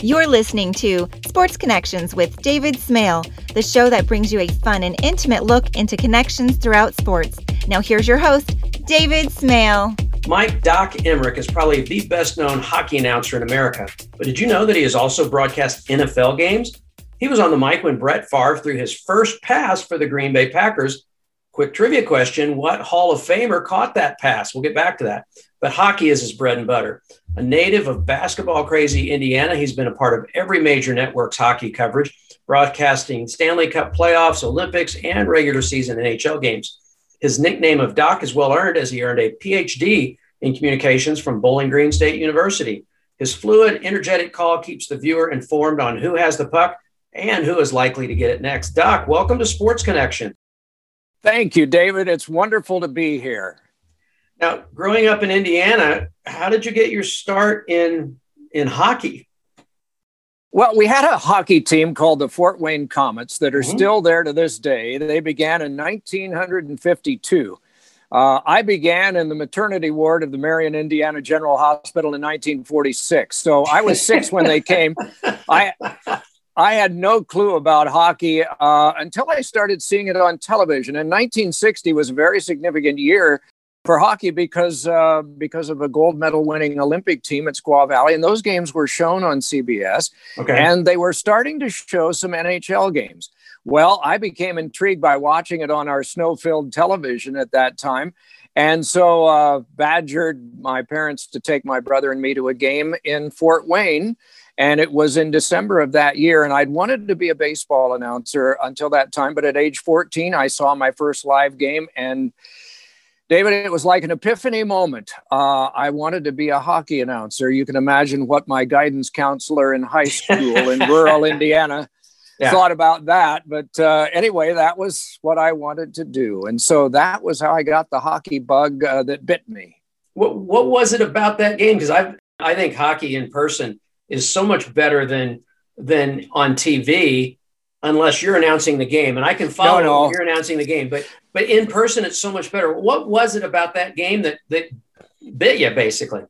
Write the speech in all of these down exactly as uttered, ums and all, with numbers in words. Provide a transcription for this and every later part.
You're listening to Sports Connections with David Smale, the show that brings you a fun and intimate look into connections throughout sports. Now here's your host, David Smale. Mike Doc Emmerich is probably the best-known hockey announcer in America. But did you know that he has also broadcast N F L games? He was on the mic when Brett Favre threw his first pass for the Green Bay Packers. Quick trivia question, what Hall of Famer caught that pass? We'll get back to that. But hockey is his bread and butter. A native of basketball-crazy Indiana, he's been a part of every major network's hockey coverage, broadcasting Stanley Cup playoffs, Olympics, and regular season N H L games. His nickname of Doc is well-earned as he earned a P H D in communications from Bowling Green State University. His fluid, energetic call keeps the viewer informed on who has the puck and who is likely to get it next. Doc, welcome to Sports Connection. Thank you, David. It's wonderful to be here. Now, growing up in Indiana, how did you get your start in, in hockey? Well, we had a hockey team called the Fort Wayne Comets that are Mm-hmm. still there to this day. They began in nineteen fifty-two. Uh, I began in the maternity ward of the Marion, Indiana General Hospital in nineteen forty-six. So I was six when they came. I I had no clue about hockey uh, until I started seeing it on television. And nineteen sixty was a very significant year for hockey because uh, because of a gold medal winning Olympic team at Squaw Valley. And those games were shown on C B S. Okay. And they were starting to show some N H L games. Well, I became intrigued by watching it on our snow-filled television at that time. And so uh, badgered my parents to take my brother and me to a game in Fort Wayne. And it was in December of that year. And I'd wanted to be a baseball announcer until that time. But at age fourteen, I saw my first live game. And David, it was like an epiphany moment. Uh, I wanted to be a hockey announcer. You can imagine what my guidance counselor in high school in rural Indiana yeah. thought about that. But uh, anyway, that was what I wanted to do. And so that was how I got the hockey bug uh, that bit me. What What was it about that game? Because I I think hockey in person is so much better than than on T V, unless you're announcing the game. And I can follow no, no. you're announcing the game, but but in person, it's so much better. What was it about that game that that bit you, basically?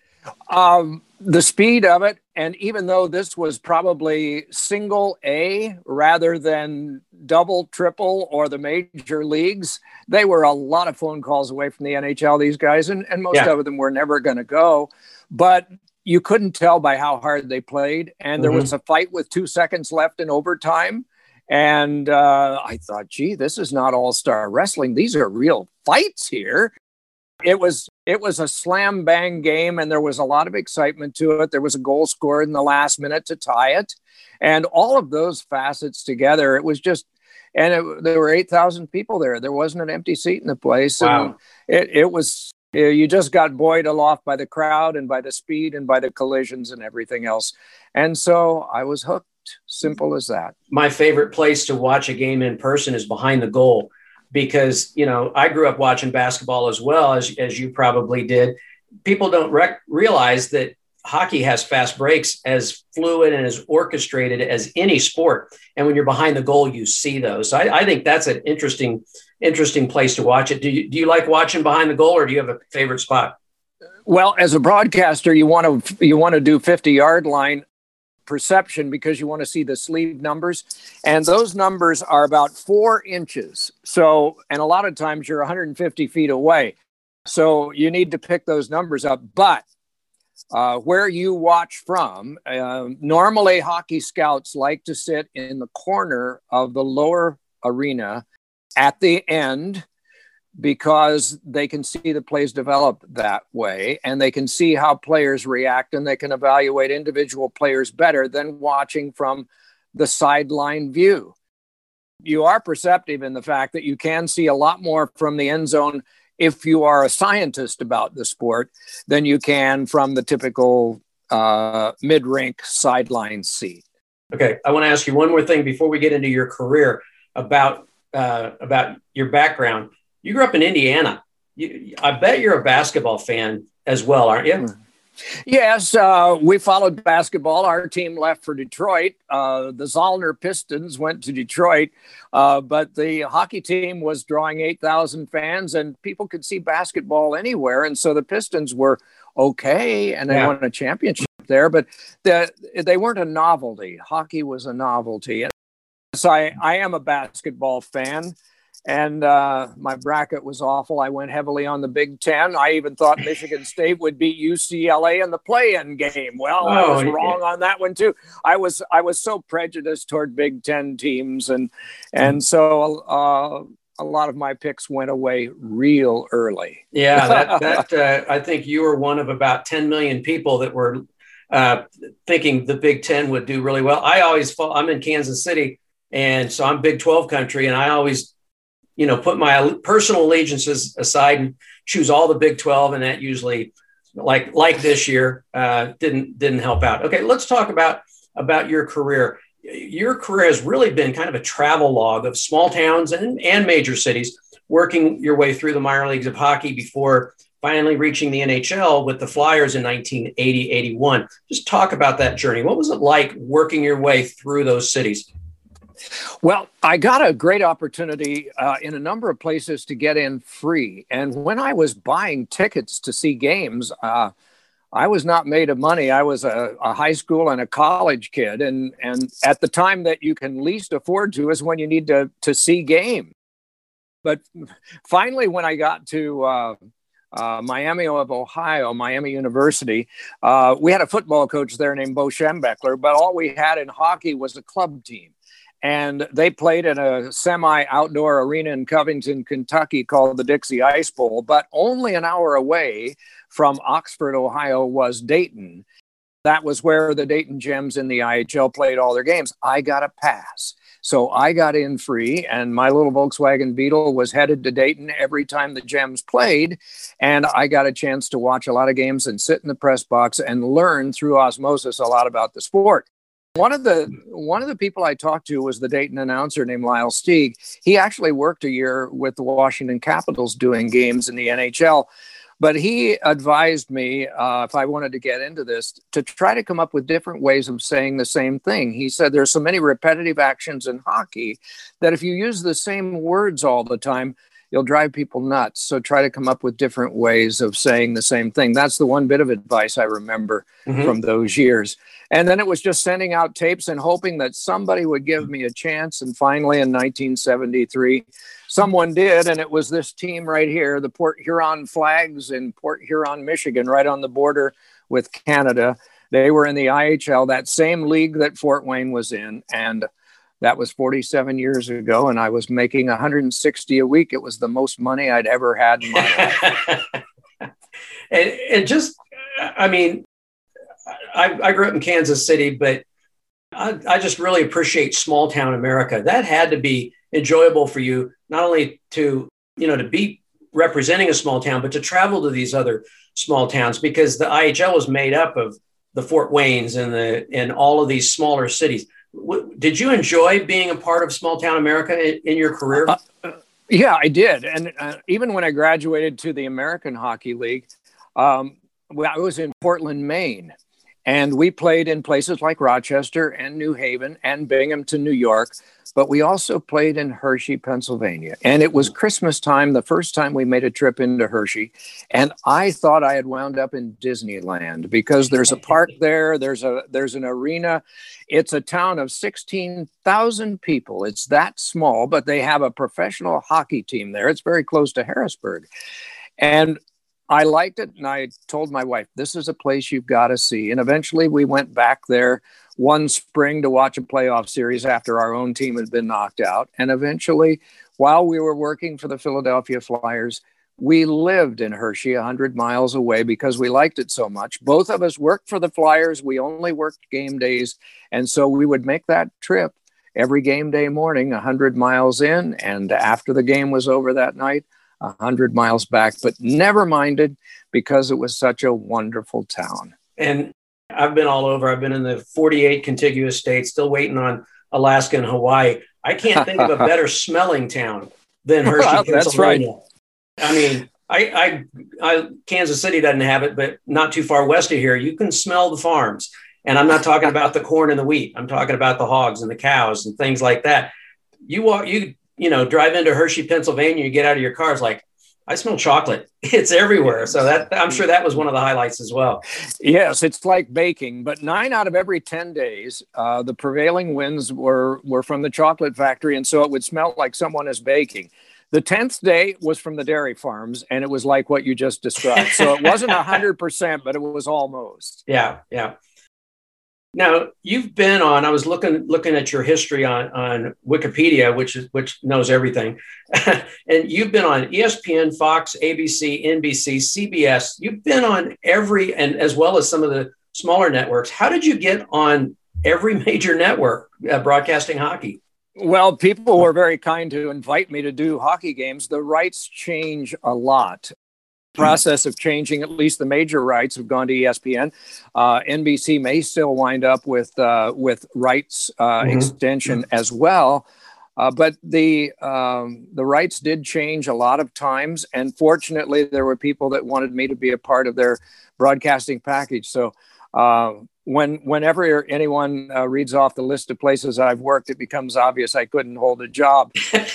Um, the speed of it. And even though this was probably single A rather than double, triple, or the major leagues, they were a lot of phone calls away from the N H L, these guys, and, and most Yeah. of them were never going to go. But you couldn't tell by how hard they played. And there Mm-hmm. was a fight with two seconds left in overtime. And uh, I thought, gee, this is not all-star wrestling. These are real fights here. It was it was a slam bang game, and there was a lot of excitement to it. There was a goal scored in the last minute to tie it. And all of those facets together, it was just, and it, there were eight thousand people there. There wasn't an empty seat in the place. Wow. And it, it was, you just got buoyed aloft by the crowd and by the speed and by the collisions and everything else. And so I was hooked. Simple as that. My favorite place to watch a game in person is behind the goal, because, you know, I grew up watching basketball as well, as, as you probably did. People don't rec- realize that hockey has fast breaks, as fluid and as orchestrated as any sport. And when you're behind the goal, you see those. So I, I think that's an interesting, interesting place to watch it. Do you, do you like watching behind the goal, or do you have a favorite spot? Well, as a broadcaster, you want to you want to do fifty yard line perception, because you want to see the sleeve numbers, and those numbers are about four inches. So, and a lot of times you're one hundred fifty feet away. So you need to pick those numbers up. But uh, where you watch from, uh, normally hockey scouts like to sit in the corner of the lower arena at the end, because they can see the plays develop that way, and they can see how players react, and they can evaluate individual players better than watching from the sideline view. You are perceptive in the fact that you can see a lot more from the end zone if you are a scientist about the sport than you can from the typical uh, mid-rink sideline seat. Okay, I want to ask you one more thing before we get into your career about uh, about your background. You grew up in Indiana. You, I bet you're a basketball fan as well, aren't you? Yes, uh, we followed basketball. Our team left for Detroit. Uh, the Zollner Pistons went to Detroit, uh, but the hockey team was drawing eight thousand fans, and people could see basketball anywhere. And so the Pistons were okay, and they Yeah. won a championship there, but the, they weren't a novelty. Hockey was a novelty. So I, I am a basketball fan, and uh, my bracket was awful. I went heavily on the Big Ten. I even thought Michigan State would beat U C L A in the play-in game. Well, oh, I was yeah. wrong on that one too. I was I was so prejudiced toward Big Ten teams, and and so uh, a lot of my picks went away real early. Yeah, that, that uh, I think you were one of about ten million people that were uh, thinking the Big Ten would do really well. I always fall. I'm in Kansas City, and so I'm Big twelve country, and I always, you know, put my personal allegiances aside and choose all the Big twelve, and that usually, like like this year, uh, didn't didn't help out. Okay, let's talk about about your career. Your career has really been kind of a travel log of small towns and, and major cities, working your way through the minor leagues of hockey before finally reaching the N H L with the Flyers in nineteen eighty eighty-one. Just talk about that journey. What was it like working your way through those cities? Well, I got a great opportunity uh, in a number of places to get in free. And when I was buying tickets to see games, uh, I was not made of money. I was a, a high school and a college kid. And, and at the time that you can least afford to is when you need to, to see games. But finally, when I got to uh, uh, Miami of Ohio, Miami University, uh, we had a football coach there named Bo Schembechler, but all we had in hockey was a club team. And they played in a semi-outdoor arena in Covington, Kentucky called the Dixie Ice Bowl. But only an hour away from Oxford, Ohio was Dayton. That was where the Dayton Gems in the I H L played all their games. I got a pass. So I got in free, and my little Volkswagen Beetle was headed to Dayton every time the Gems played. And I got a chance to watch a lot of games and sit in the press box and learn through osmosis a lot about the sport. One of the one of the people I talked to was the Dayton announcer named Lyle Stieg. He actually worked a year with the Washington Capitals doing games in the N H L. But he advised me, uh, if I wanted to get into this, to try to come up with different ways of saying the same thing. He said there's so many repetitive actions in hockey that if you use the same words all the time, you'll drive people nuts. So try to come up with different ways of saying the same thing. That's the one bit of advice I remember mm-hmm. from those years. And then it was just sending out tapes and hoping that somebody would give me a chance. And finally, in nineteen seventy-three, someone did. And it was this team right here, the Port Huron Flags in Port Huron, Michigan, right on the border with Canada. They were in the I H L, that same league that Fort Wayne was in. And that was forty-seven years ago, and I was making one hundred sixty a week. It was the most money I'd ever had in my life. and, and just, I mean, I, I grew up in Kansas City, but I, I just really appreciate small town America. That had to be enjoyable for you, not only to, you know, to be representing a small town, but to travel to these other small towns, because the I H L was made up of the Fort Waynes and the and all of these smaller cities. Did you enjoy being a part of small town America in, in your career? Uh, uh, yeah, I did. And uh, even when I graduated to the American Hockey League, um, well, I was in Portland, Maine. And we played in places like Rochester and New Haven and Binghamton, New York. But we also played in Hershey, Pennsylvania. And it was Christmas time, the first time we made a trip into Hershey. And I thought I had wound up in Disneyland because there's a park there. There's a there's an arena. It's a town of sixteen thousand people. It's that small, but they have a professional hockey team there. It's very close to Harrisburg. And I liked it, and I told my wife, this is a place you've got to see. And eventually we went back there one spring to watch a playoff series after our own team had been knocked out. And eventually, while we were working for the Philadelphia Flyers, we lived in Hershey, one hundred miles away, because we liked it so much. Both of us worked for the Flyers. We only worked game days. And so we would make that trip every game day morning, one hundred miles in. And after the game was over that night, one hundred miles back, but never minded because it was such a wonderful town. And I've been all over. I've been in the forty-eight contiguous states, still waiting on Alaska and Hawaii. I can't think of a better smelling town than Hershey, well, Pennsylvania. That's right. I mean, I, I, I, Kansas City doesn't have it, but not too far west of here, you can smell the farms. And I'm not talking about the corn and the wheat. I'm talking about the hogs and the cows and things like that. You walk, you, you know, drive into Hershey, Pennsylvania, you get out of your car, it's like, I smell chocolate. It's everywhere. So that I'm sure that was one of the highlights as well. Yes, it's like baking. But nine out of every ten days, uh, the prevailing winds were were from the chocolate factory, and so it would smell like someone is baking. The tenth day was from the dairy farms, and it was like what you just described. So it wasn't one hundred percent, but it was almost. Yeah, yeah. Now, you've been on, I was looking looking at your history on, on Wikipedia, which is which knows everything. And you've been on E S P N, Fox, A B C, N B C, C B S. You've been on every, and as well as some of the smaller networks. How did you get on every major network uh, broadcasting hockey? Well, people were very kind to invite me to do hockey games. The rights change a lot. Process of changing, at least the major rights have gone to E S P N. Uh, N B C may still wind up with uh, with rights uh, mm-hmm. extension as well. Uh, but the um, the rights did change a lot of times. And fortunately, there were people that wanted me to be a part of their broadcasting package. So uh, when whenever anyone uh, reads off the list of places I've worked, it becomes obvious I couldn't hold a job.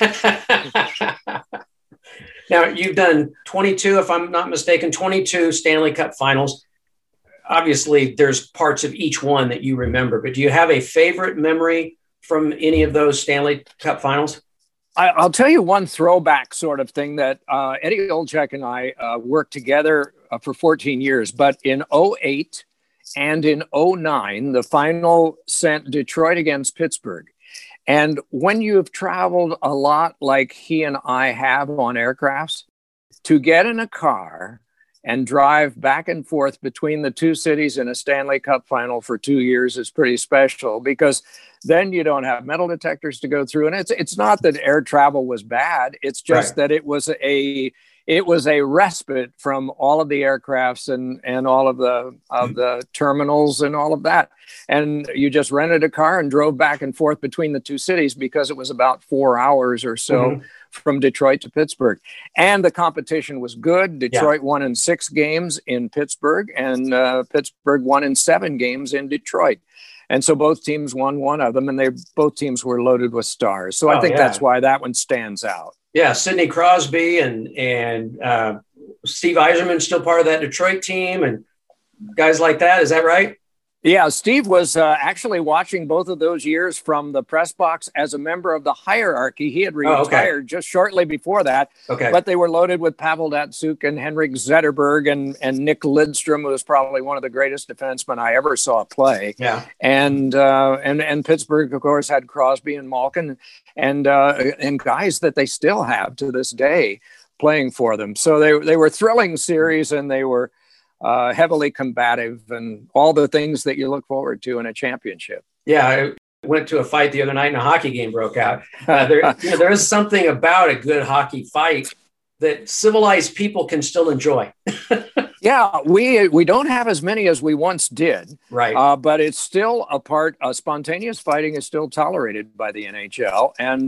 Now, you've done twenty-two, if I'm not mistaken, twenty-two Stanley Cup finals. Obviously, there's parts of each one that you remember, but do you have a favorite memory from any of those Stanley Cup finals? I, I'll tell you one throwback sort of thing that uh, Eddie Olczyk and I uh, worked together uh, for fourteen years, but in oh eight and in oh nine, the final sent Detroit against Pittsburgh. And when you've traveled a lot like he and I have on aircrafts, to get in a car and drive back and forth between the two cities in a Stanley Cup final for two years is pretty special, because then you don't have metal detectors to go through. And it's it's not that air travel was bad. It's just right. that it was a it was a respite from all of the aircrafts and, and all of the of the terminals and all of that. And you just rented a car and drove back and forth between the two cities, because it was about four hours or so mm-hmm. from Detroit to Pittsburgh. And the competition was good. Detroit yeah. won in six games in Pittsburgh, and uh, Pittsburgh won in seven games in Detroit. And so both teams won one of them, and they both teams were loaded with stars. So I oh, think yeah. that's why that one stands out. Yeah, Sidney Crosby and and uh, Steve Yzerman still part of that Detroit team, and guys like that. Is that right? Yeah, Steve was uh, actually watching both of those years from the press box as a member of the hierarchy. He had retired oh, okay. just shortly before that, okay. but they were loaded with Pavel Datsyuk and Henrik Zetterberg and, and Nick Lidstrom, who was probably one of the greatest defensemen I ever saw play. Yeah, and uh, and and Pittsburgh, of course, had Crosby and Malkin and uh, and guys that they still have to this day playing for them. So they they were thrilling series, and they were Uh, heavily combative, and all the things that you look forward to in a championship. Yeah, I went to a fight the other night and a hockey game broke out. Uh, there, you know, there is something about a good hockey fight that civilized people can still enjoy. Yeah, we we don't have as many as we once did, right? Uh, but it's still a part. Uh, spontaneous fighting is still tolerated by the N H L, and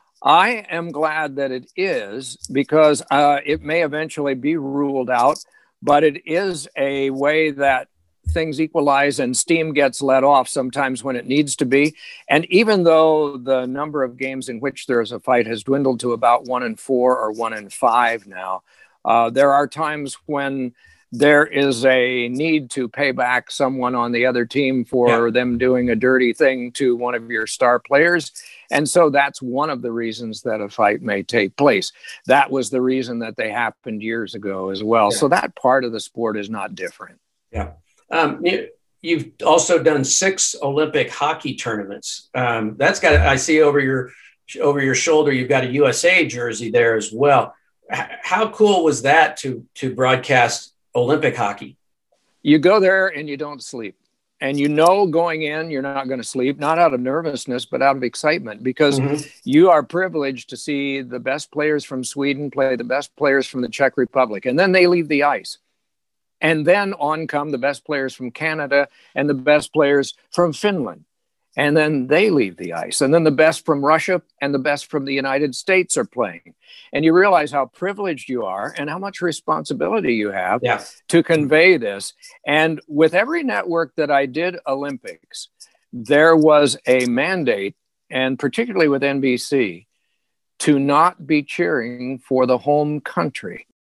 I am glad that it is, because uh, it may eventually be ruled out. But it is a way that things equalize and steam gets let off sometimes when it needs to be. And even though the number of games in which there is a fight has dwindled to about one in four or one in five now, uh, there are times when there is a need to pay back someone on the other team for yeah. them doing a dirty thing to one of your star players. And so that's one of the reasons that a fight may take place. That was the reason that they happened years ago as well. Yeah. So that part of the sport is not different. Yeah. Um, you, you've also done six Olympic hockey tournaments. Um, that's got, I see over your, over your shoulder, you've got a U S A jersey there as well. H- how cool was that to, to broadcast Olympic hockey? You go there and you don't sleep. And you know going in, you're not going to sleep, not out of nervousness, but out of excitement, because mm-hmm. you are privileged to see the best players from Sweden play the best players from the Czech Republic. And then they leave the ice. And then on come the best players from Canada and the best players from Finland. And then they leave the ice. And then the best from Russia and the best from the United States are playing. And you realize how privileged you are and how much responsibility you have yeah. to convey this. And with every network that I did Olympics, there was a mandate, and particularly with N B C, to not be cheering for the home country.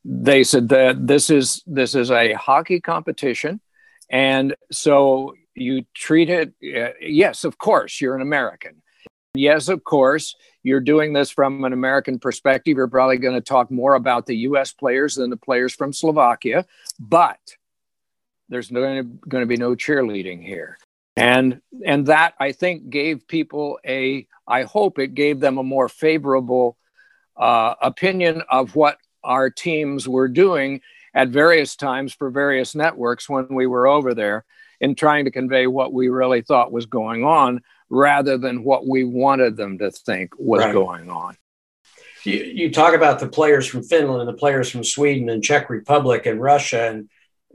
they said that this is this is a hockey competition, and so you treat it. Uh, yes, of course, you're an American. Yes, of course, you're doing this from an American perspective. You're probably going to talk more about the U S players than the players from Slovakia, but there's going to be no cheerleading here. And and that, I think, gave people a, I hope it gave them a more favorable uh, opinion of what our teams were doing at various times for various networks when we were over there, in trying to convey what we really thought was going on rather than what we wanted them to think was right. going on. You, you talk about the players from Finland and the players from Sweden and Czech Republic and Russia. And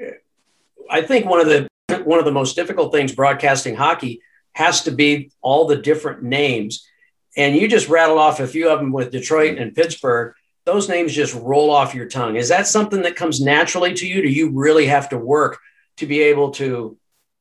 I think one of the one of the most difficult things broadcasting hockey has to be all the different names. And you just rattled off a few of them with Detroit and Pittsburgh. Those names just roll off your tongue. Is that something that comes naturally to you? Do you really have to work to be able to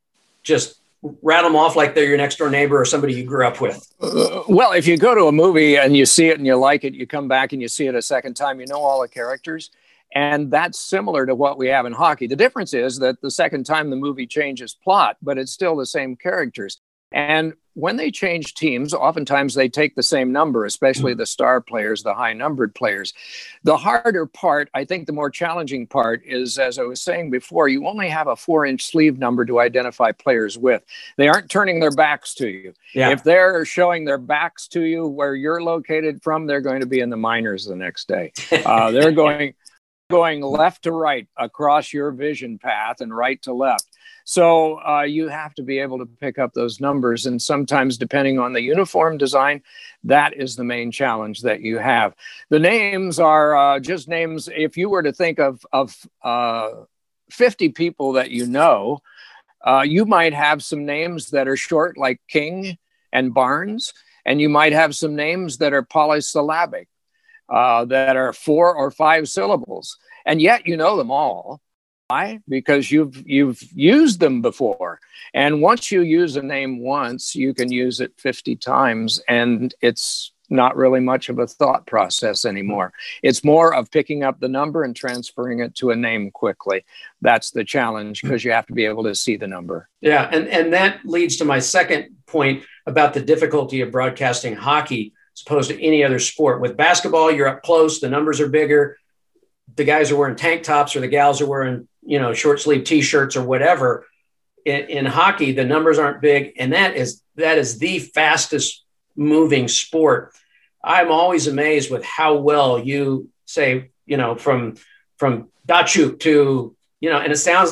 just rattle them off like they're your next door neighbor or somebody you grew up with? Uh, well, if you go to a movie and you see it and you like it, you come back and you see it a second time, you know all the characters. And that's similar to what we have in hockey. The difference is that the second time the movie changes plot, but it's still the same characters. And when they change teams, oftentimes they take the same number, especially the star players, the high numbered players. The harder part, I think the more challenging part is, as I was saying before, you only have a four inch sleeve number to identify players with. They aren't turning their backs to you. Yeah. If they're showing their backs to you where you're located from, they're going to be in the minors the next day. Uh, they're going... going left to right across your vision path and right to left. So uh, you have to be able to pick up those numbers. And sometimes, depending on the uniform design, that is the main challenge that you have. The names are uh, just names. If you were to think of, of uh, fifty people that you know, uh, you might have some names that are short, like King and Barnes, and you might have some names that are polysyllabic. Uh, that are four or five syllables, and yet you know them all. Why? Because you've you've used them before, and once you use a name once, you can use it fifty times, and it's not really much of a thought process anymore. It's more of picking up the number and transferring it to a name quickly. That's the challenge, because you have to be able to see the number. Yeah, and and that leads to my second point about the difficulty of broadcasting hockey as opposed to any other sport. With basketball, you're up close, the numbers are bigger. The guys are wearing tank tops or the gals are wearing, you know, short sleeve t-shirts or whatever. In, in hockey, the numbers aren't big. And that is, that is the fastest moving sport. I'm always amazed with how well you say, you know, from, from Datsuk to, you know, and it sounds,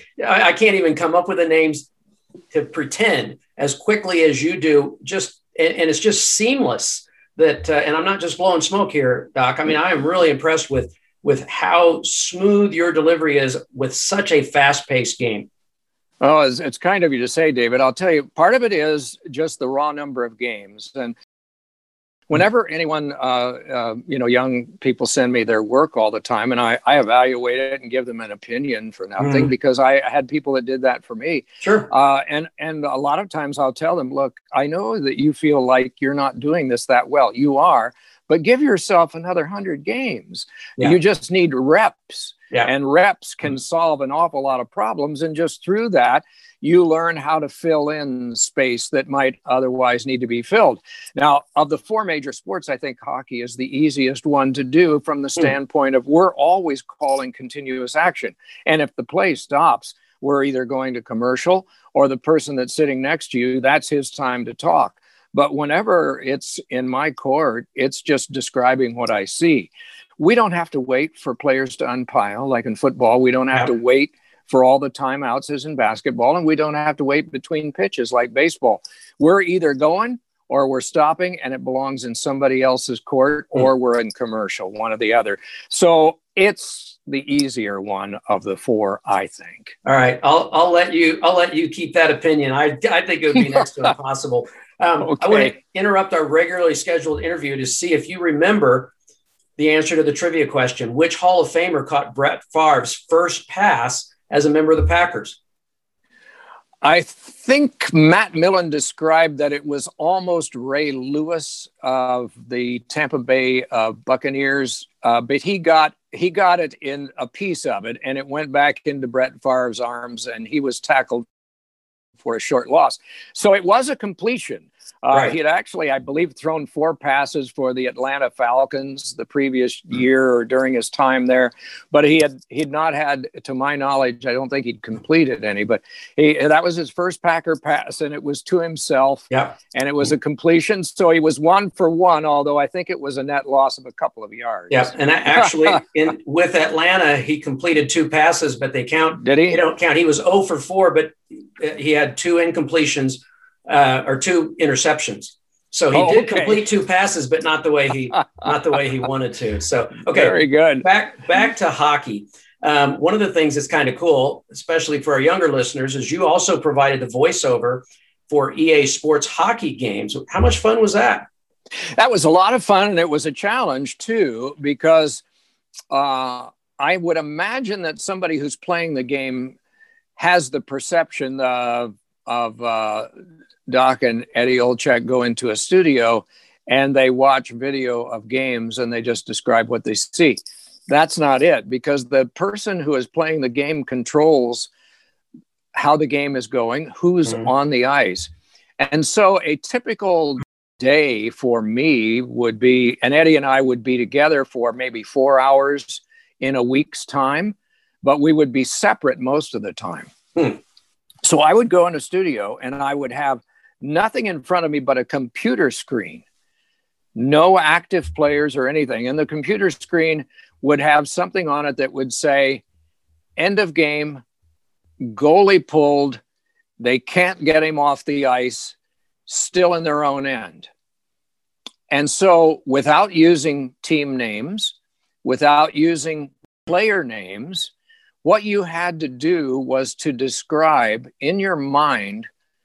I can't even come up with the names to pretend as quickly as you do, just, and, and it's just seamless. That, uh, and I'm not just blowing smoke here, Doc. I mean, I am really impressed with with how smooth your delivery is with such a fast-paced game. Well, it's, it's kind of you to say, David. I'll tell you, part of it is just the raw number of games. And whenever anyone, uh, uh, you know, young people send me their work all the time, and I, I evaluate it and give them an opinion for nothing, mm. because I had people that did that for me. Sure. Uh, and, and a lot of times I'll tell them, look, I know that you feel like you're not doing this that well. You are, but give yourself another hundred games. Yeah. You just need reps. Yeah. And reps can solve an awful lot of problems. And just through that, you learn how to fill in space that might otherwise need to be filled. Now, of the four major sports, I think hockey is the easiest one to do from the standpoint of we're always calling continuous action. And if the play stops, we're either going to commercial or the person that's sitting next to you, that's his time to talk. But whenever it's in my court, it's just describing what I see. We don't have to wait for players to unpile like in football. We don't have yeah. to wait for all the timeouts as in basketball, and we don't have to wait between pitches like baseball. We're either going or we're stopping, and it belongs in somebody else's court, or we're in commercial, one or the other. So it's the easier one of the four, I think. All right, I'll I'll let you I'll let you keep that opinion. I I think it would be next to impossible. Um, okay. I want to interrupt our regularly scheduled interview to see if you remember the answer to the trivia question: which Hall of Famer caught Brett Favre's first pass as a member of the Packers? I think Matt Millen described that it was almost Ray Lewis of the Tampa Bay uh, Buccaneers, uh, but he got he got it in a piece of it, and it went back into Brett Favre's arms, and he was tackled for a short loss. So it was a completion. Uh, right. He had actually, I believe, thrown four passes for the Atlanta Falcons the previous year or during his time there, but he had he'd not had, to my knowledge, I don't think he'd completed any. But he that was his first Packer pass, and it was to himself. Yeah, and it was a completion. So he was one for one, although I think it was a net loss of a couple of yards. Yeah, and actually, in with Atlanta, he completed two passes, but they count. Did he? They don't count. He was zero for four, but he had two incompletions. Uh, or two interceptions. So he oh, did okay. complete two passes, but not the way he not the way he wanted to. So okay, very good. Back back to hockey. Um, one of the things that's kind of cool, especially for our younger listeners, is you also provided the voiceover for E A Sports hockey games. How much fun was that? That was a lot of fun, and it was a challenge too, because uh, I would imagine that somebody who's playing the game has the perception of of uh, Doc and Eddie Olczyk go into a studio and they watch video of games and they just describe what they see. That's not it, because the person who is playing the game controls how the game is going, who's mm-hmm. on the ice. And so a typical day for me would be, and Eddie and I would be together for maybe four hours in a week's time, but we would be separate most of the time. Hmm. So I would go in a studio and I would have nothing in front of me but a computer screen, no active players or anything. And the computer screen would have something on it that would say, end of game, goalie pulled, they can't get him off the ice, still in their own end. And so without using team names, without using player names, what you had to do was to describe in your mind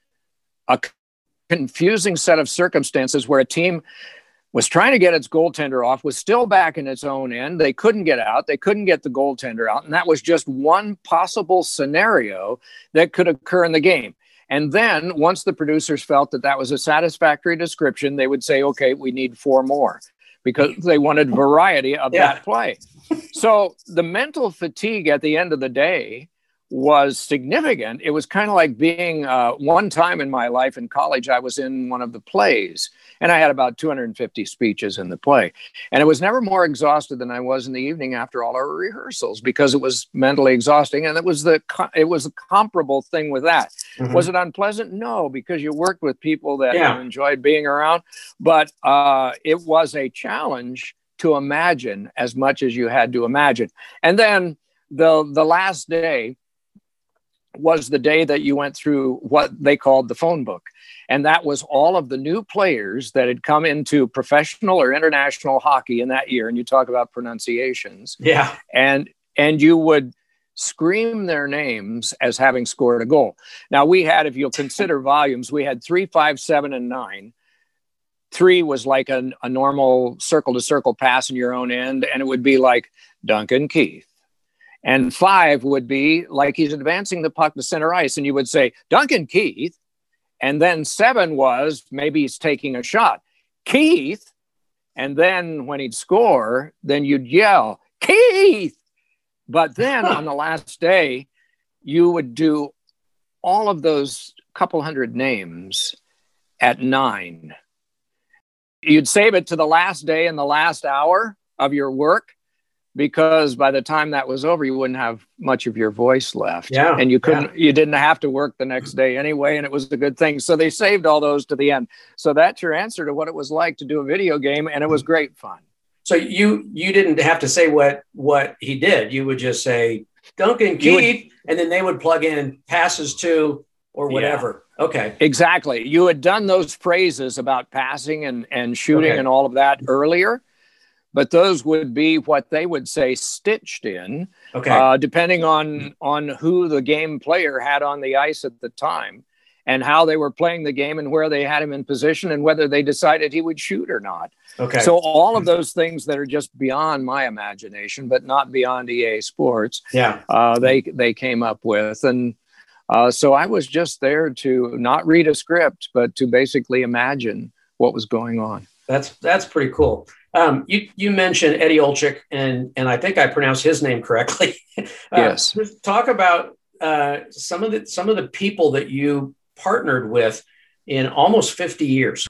a confusing set of circumstances where a team was trying to get its goaltender off, was still back in its own end. They couldn't get out. They couldn't get the goaltender out. And that was just one possible scenario that could occur in the game. And then once the producers felt that that was a satisfactory description, they would say, okay, we need four more, because they wanted variety of yeah. that play. So the mental fatigue at the end of the day was significant. It was kind of like being uh, one time in my life in college, I was in one of the plays and I had about two hundred fifty speeches in the play. And it was never more exhausted than I was in the evening after all our rehearsals, because it was mentally exhausting. And it was the, it was a comparable thing with that. Mm-hmm. Was it unpleasant? No, because you worked with people that yeah. you enjoyed being around, but uh, it was a challenge to imagine as much as you had to imagine. And then the, the last day was the day that you went through what they called the phone book. And that was all of the new players that had come into professional or international hockey in that year. And you talk about pronunciations. Yeah. And, and you would scream their names as having scored a goal. Now we had, if you'll consider volumes, we had three, five, seven, and nine. Three was like a, a normal circle to circle pass in your own end. And it would be like Duncan Keith. And five would be like he's advancing the puck to center ice. And you would say, Duncan Keith. And then seven was maybe he's taking a shot. Keith. And then when he'd score, then you'd yell, Keith. But then on the last day, you would do all of those couple hundred names at nine. You'd save it to the last day and the last hour of your work, because by the time that was over, you wouldn't have much of your voice left. Yeah, and you couldn't, yeah. you didn't have to work the next day anyway. And it was a good thing. So they saved all those to the end. So that's your answer to what it was like to do a video game. And it was great fun. So you, you didn't have to say what, what he did. You would just say Duncan Keith, would, and then they would plug in passes to, or whatever. Yeah. Okay. Exactly. You had done those phrases about passing and, and shooting okay. and all of that earlier. But those would be what they would say stitched in, okay. uh, depending on, on who the game player had on the ice at the time and how they were playing the game and where they had him in position and whether they decided he would shoot or not. Okay. So all of those things that are just beyond my imagination, but not beyond E A Sports, yeah, uh, they, they came up with. And uh, so I was just there to not read a script, but to basically imagine what was going on. That's, that's pretty cool. Um, you you mentioned Eddie Olczyk, and and I think I pronounced his name correctly. uh, Yes. Just talk about uh, some of the some of the people that you partnered with in almost fifty years.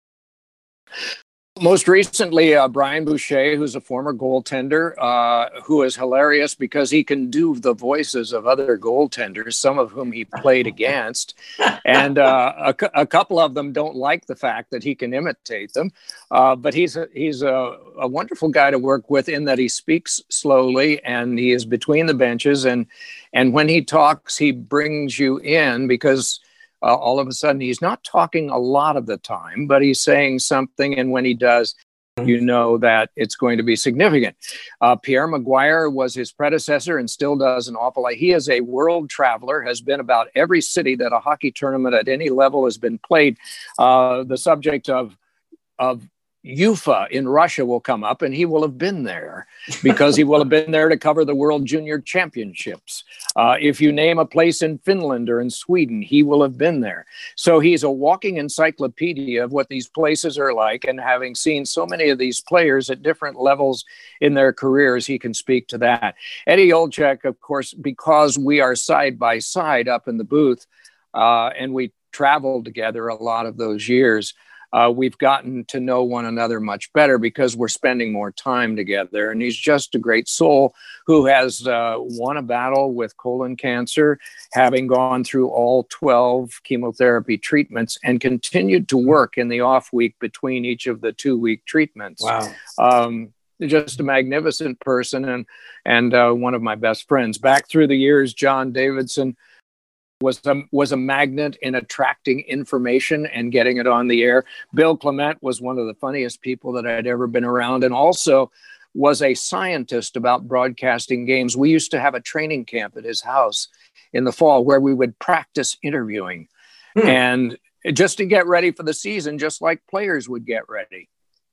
Most recently, uh, Brian Boucher, who's a former goaltender, uh, who is hilarious because he can do the voices of other goaltenders, some of whom he played against. And uh, a, a couple of them don't like the fact that he can imitate them. Uh, but he's, a, he's a, a wonderful guy to work with in that he speaks slowly and he is between the benches. And, and when he talks, he brings you in because Uh, all of a sudden, he's not talking a lot of the time, but he's saying something. And when he does, you know that it's going to be significant. Uh, Pierre Maguire was his predecessor and still does an awful lot. He is a world traveler, has been about every city that a hockey tournament at any level has been played. Uh, the subject of, of U F A in Russia will come up, and he will have been there because he will have been there to cover the World Junior Championships. Uh, if you name a place in Finland or in Sweden, he will have been there. So he's a walking encyclopedia of what these places are like, and having seen so many of these players at different levels in their careers, he can speak to that. Eddie Olczyk, of course, because we are side by side up in the booth, uh, and we traveled together a lot of those years, Uh, we've gotten to know one another much better because we're spending more time together. And he's just a great soul who has uh, won a battle with colon cancer, having gone through all twelve chemotherapy treatments and continued to work in the off week between each of the two week treatments. Wow. Um, just a magnificent person and, and uh, one of my best friends. Back through the years, John Davidson was a, was a magnet in attracting information and getting it on the air. Bill Clement was one of the funniest people that I'd ever been around, and also was a scientist about broadcasting games. We used to have a training camp at his house in the fall where we would practice interviewing hmm. and just to get ready for the season, just like players would get ready.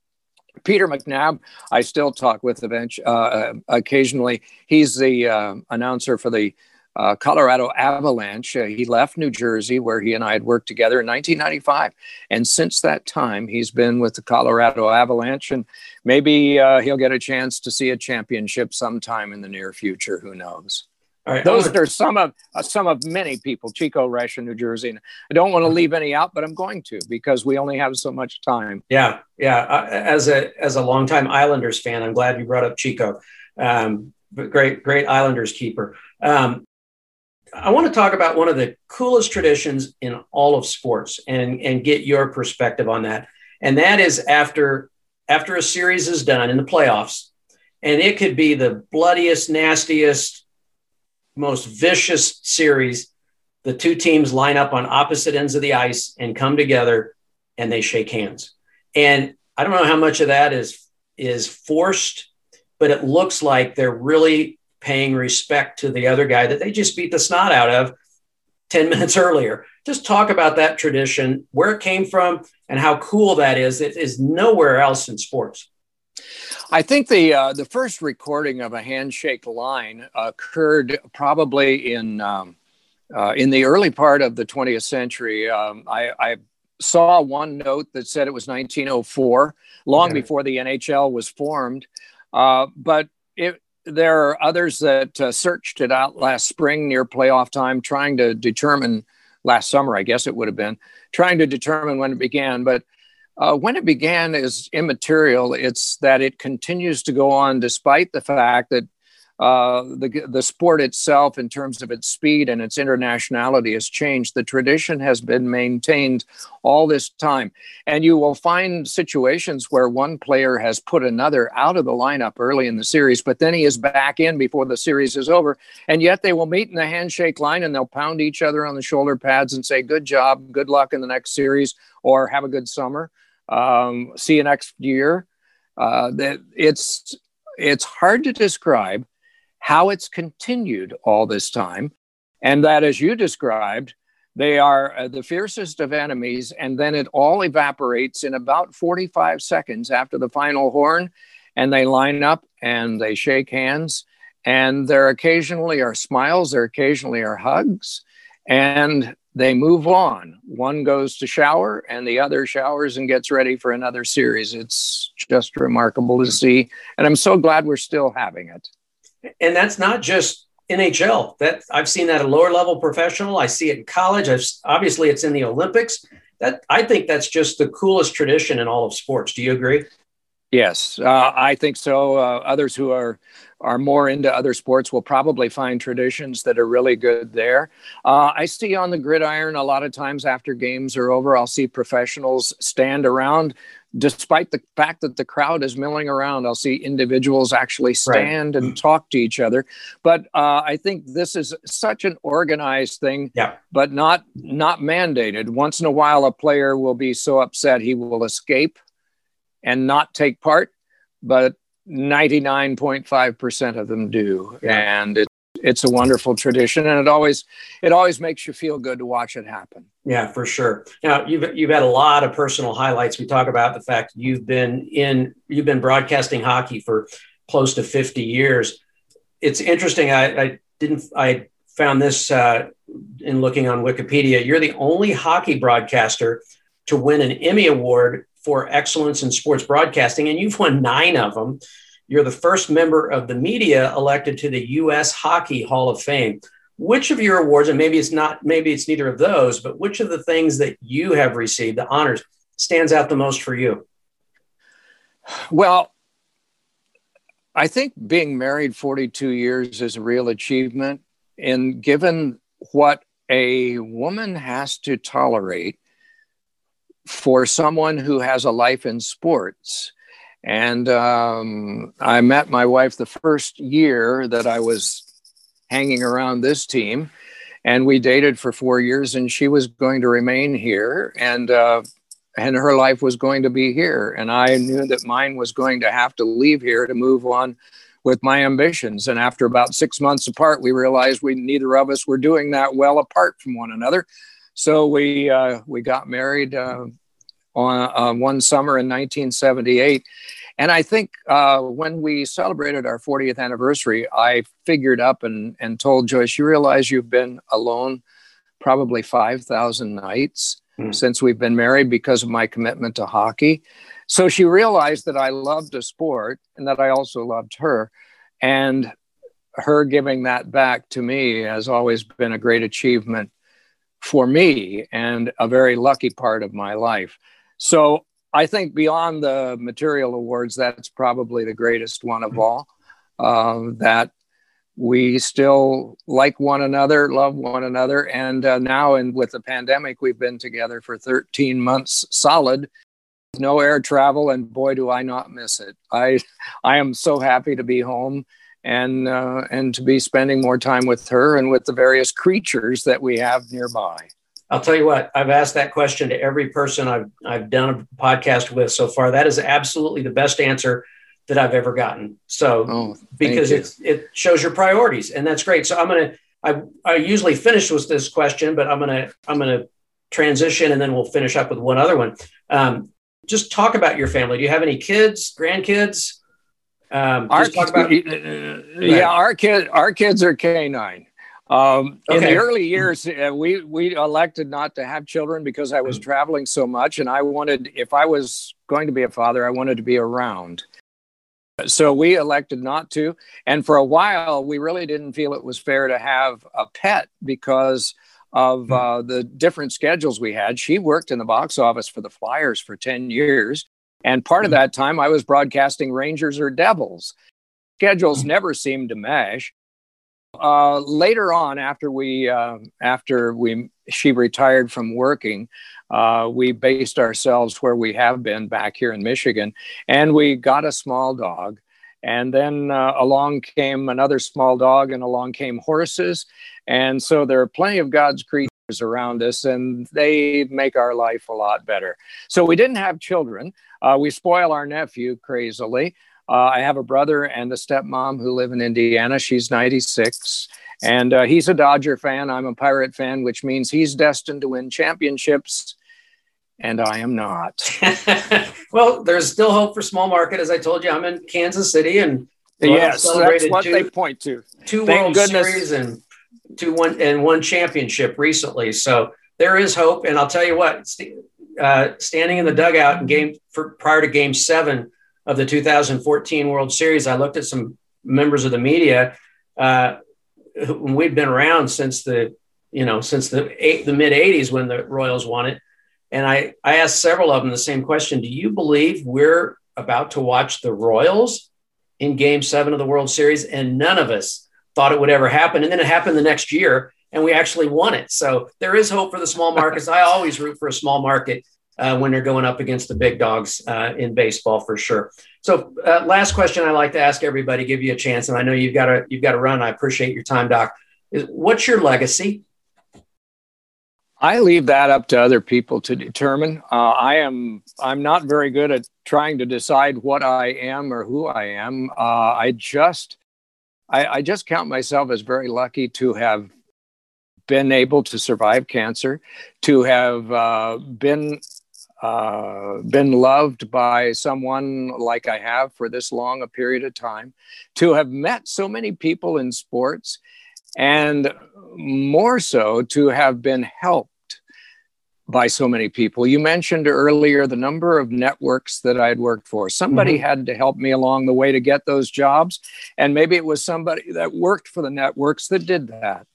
Peter McNabb, I still talk with eventually, uh, occasionally. He's the uh, announcer for the Uh, Colorado Avalanche. Uh, he left New Jersey, where he and I had worked together in nineteen ninety-five. And since that time, he's been with the Colorado Avalanche, and maybe uh, he'll get a chance to see a championship sometime in the near future. Who knows? All right, Those are some of uh, some of many people. Chico Resch in New Jersey. And I don't want to leave any out, but I'm going to because we only have so much time. Yeah, yeah. Uh, as a as a longtime Islanders fan, I'm glad you brought up Chico. Um, but great, great Islanders keeper. Um, I want to talk about one of the coolest traditions in all of sports and, and get your perspective on that. And that is after, after a series is done in the playoffs, and it could be the bloodiest, nastiest, most vicious series, the two teams line up on opposite ends of the ice and come together and they shake hands. And I don't know how much of that is, is forced, but it looks like they're really paying respect to the other guy that they just beat the snot out of ten minutes earlier. Just talk about that tradition, where it came from, and how cool that is. It is nowhere else in sports. I think the uh, the first recording of a handshake line occurred probably in um, uh, in the early part of the twentieth century. Um, I, I saw one note that said it was nineteen oh four, long okay. before the N H L was formed. Uh, but it, there are others that uh, searched it out last spring near playoff time, trying to determine, last summer, I guess it would have been, trying to determine when it began. But uh, when it began is immaterial. It's that it continues to go on despite the fact that uh, the, the sport itself, in terms of its speed and its internationality, has changed. The tradition has been maintained all this time. And you will find situations where one player has put another out of the lineup early in the series, but then he is back in before the series is over. And yet they will meet in the handshake line and they'll pound each other on the shoulder pads and say, good job, good luck in the next series, or have a good summer. Um, see you next year. Uh, that it's, it's hard to describe how it's continued all this time. And that, as you described, they are uh, the fiercest of enemies. And then it all evaporates in about forty-five seconds after the final horn. And they line up and they shake hands. And there occasionally are smiles. There occasionally are hugs. And they move on. One goes to shower and the other showers and gets ready for another series. It's just remarkable to see. And I'm so glad we're still having it. And that's not just N H L. That I've seen that at lower level professional. I see it in college. I've, obviously, it's in the Olympics. That I think that's just the coolest tradition in all of sports. Do you agree? Yes, uh, I think so. Uh, others who are are more into other sports will probably find traditions that are really good there. Uh, I see on the gridiron a lot of times after games are over, I'll see professionals stand around. Despite the fact that the crowd is milling around, I'll see individuals actually stand right. and talk to each other. But uh, I think this is such an organized thing, yeah. but not not mandated. Once in a while, a player will be so upset he will escape and not take part, but ninety-nine point five percent of them do. Yeah. And it, it's a wonderful tradition, and it always it always makes you feel good to watch it happen. Yeah, for sure. Now, you've you've had a lot of personal highlights. We talk about the fact you've been in you've been broadcasting hockey for close to fifty years. It's interesting. I, I didn't I found this uh, in looking on Wikipedia. You're the only hockey broadcaster to win an Emmy Award for excellence in sports broadcasting, and you've won nine of them. You're the first member of the media elected to the U S Hockey Hall of Fame. Which of your awards, and maybe it's not, maybe it's neither of those, but which of the things that you have received, the honors, stands out the most for you? Well, I think being married forty-two years is a real achievement. And given what a woman has to tolerate for someone who has a life in sports. And um, I met my wife the first year that I was hanging around this team, and we dated for four years, and she was going to remain here, and uh, and her life was going to be here. And I knew that mine was going to have to leave here to move on with my ambitions. And after about six months apart, we realized we neither of us were doing that well apart from one another. So we uh, we got married uh, on uh, one summer in nineteen seventy-eight. And I think uh, when we celebrated our fortieth anniversary, I figured up and, and told Joyce, you realize you've been alone probably five thousand nights mm. since we've been married because of my commitment to hockey. So she realized that I loved a sport and that I also loved her. And her giving that back to me has always been a great achievement for me and a very lucky part of my life. So I think beyond the material awards, that's probably the greatest one of all, uh, that we still like one another, love one another. And uh, now, and with the pandemic, we've been together for thirteen months solid, no air travel. And boy, do I not miss it. I, I am so happy to be home and, uh, and to be spending more time with her and with the various creatures that we have nearby. I'll tell you what, I've asked that question to every person I've I've done a podcast with so far. That is absolutely the best answer that I've ever gotten. So oh, because it's, it shows your priorities, and that's great. So I'm going to, I, I usually finish with this question, but I'm going to, I'm going to transition and then we'll finish up with one other one. Um, just talk about your family. Do you have any kids, grandkids? Um, our, talk about, yeah, our kids, our kids are canine. Um, okay. In the early years, uh, we, we elected not to have children because I was traveling so much. And I wanted, if I was going to be a father, I wanted to be around. So we elected not to. And for a while, we really didn't feel it was fair to have a pet because of uh, the different schedules we had. She worked in the box office for the Flyers for ten years. And part of that time, I was broadcasting Rangers or Devils. Schedules never seemed to mesh. Uh, later on, after we, uh, after we, she retired from working, uh, we based ourselves where we have been back here in Michigan, and we got a small dog. And then uh, along came another small dog, and along came horses. And so there are plenty of God's creatures around us, and they make our life a lot better. So we didn't have children. Uh, we spoil our nephew crazily. Uh, I have a brother and a stepmom who live in Indiana. She's ninety-six, and uh, he's a Dodger fan. I'm a Pirate fan, which means he's destined to win championships, and I am not. Well, there's still hope for small market. As I told you, I'm in Kansas City, and yes, that's what two, they point to. Two Thank World goodness. Series and two one and one championship recently. So there is hope. And I'll tell you what, st- uh, standing in the dugout in game for, prior to game seven of the two thousand fourteen World Series, I looked at some members of the media. Uh, who, we'd been around since the, you know, since the eight, the mid eighties when the Royals won it. And I, I asked several of them the same question. Do you believe we're about to watch the Royals in game seven of the World Series? And none of us thought it would ever happen. And then it happened the next year and we actually won it. So there is hope for the small markets. I always root for a small market uh, when they're going up against the big dogs uh, in baseball for sure. So uh, last question I like to ask everybody, give you a chance. And I know you've got to, you've got to run. I appreciate your time, Doc. Is, what's your legacy? I leave that up to other people to determine. Uh, I am, I'm not very good at trying to decide what I am or who I am. Uh, I just, I, I just count myself as very lucky to have been able to survive cancer, to have uh, been, uh, been loved by someone like I have for this long a period of time, to have met so many people in sports, and more so to have been helped by so many people. You mentioned earlier the number of networks that I had worked for. Somebody mm-hmm. had to help me along the way to get those jobs. And maybe it was somebody that worked for the networks that did that.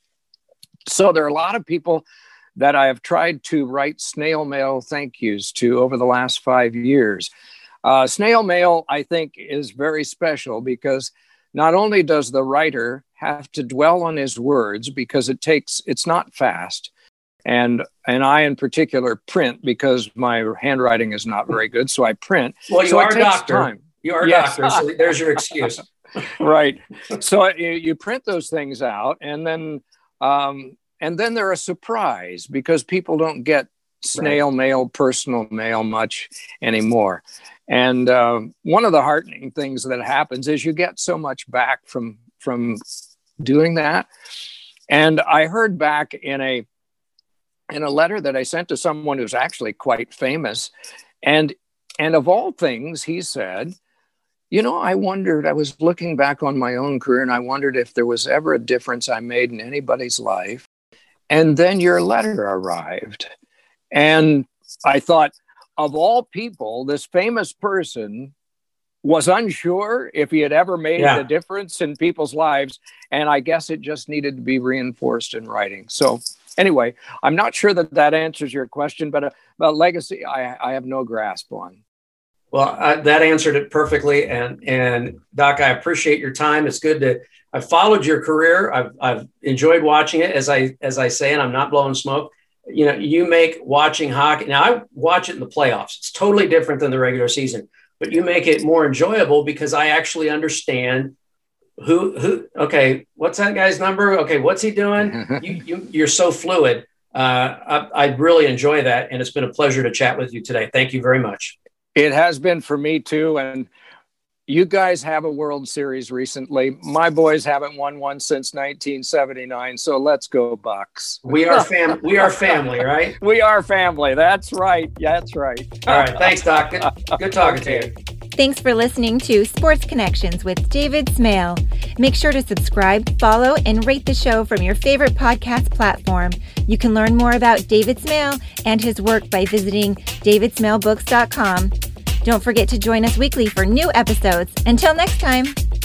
So there are a lot of people that I have tried to write snail mail thank yous to over the last five years. Uh, snail mail, I think, is very special because not only does the writer have to dwell on his words because it takes, it's not fast. And and I, in particular, print because my handwriting is not very good. So I print. Well, you so are a doctor. Time. You are a yes. doctor. So there's your excuse. Right. So you, you print those things out, and then um, and then they're a surprise because people don't get snail right. mail, personal mail much anymore. And uh, one of the heartening things that happens is you get so much back from from doing that. And I heard back in a in a letter that I sent to someone who's actually quite famous. And, and of all things, he said, you know, I wondered, I was looking back on my own career and I wondered if there was ever a difference I made in anybody's life. And then your letter arrived. And I thought, of all people, this famous person was unsure if he had ever made yeah. a difference in people's lives. And I guess it just needed to be reinforced in writing. So anyway, I'm not sure that that answers your question, but about legacy, I, I have no grasp on. Well, uh, that answered it perfectly. And, and Doc, I appreciate your time. It's good to, I've followed your career. I've, I've enjoyed watching it, as I, as I say, and I'm not blowing smoke. You know, you make watching hockey. Now I watch it in the playoffs. It's totally different than the regular season, but you make it more enjoyable because I actually understand Who, who, okay, what's that guy's number? Okay, what's he doing? you, you, you're so fluid. Uh, I, I really enjoy that. And it's been a pleasure to chat with you today. Thank you very much. It has been for me too. And you guys have a World Series recently. My boys haven't won one since nineteen seventy-nine. So let's go Bucks. We are fam. We are family, right? We are family. That's right. Yeah, that's right. All right. Thanks, Doc. Good, good talking to you. Thanks for listening to Sports Connections with David Smale. Make sure to subscribe, follow, and rate the show from your favorite podcast platform. You can learn more about David Smale and his work by visiting david smale books dot com. Don't forget to join us weekly for new episodes. Until next time.